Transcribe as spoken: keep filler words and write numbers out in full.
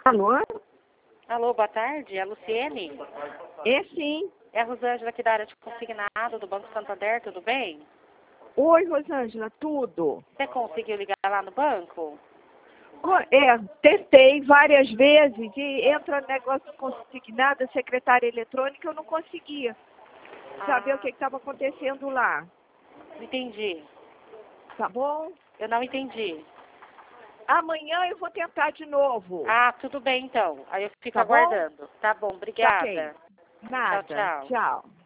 Alô? Alô, boa tarde. É a Luciene? É sim. É a Rosângela aqui da área de consignado do Banco Santander, tudo bem? Oi, Rosângela, tudo? Você conseguiu ligar lá no banco? Co- É, testei várias vezes e entra no negócio consignado, secretária eletrônica, eu não conseguia saber o que estava acontecendo lá. Não entendi. Tá bom? Eu não entendi. Amanhã eu vou tentar de novo. Ah, tudo bem então. Aí eu fico Tá bom? aguardando. Tá bom, Tá ok. obrigada. Nada. Tchau, tchau. Tchau.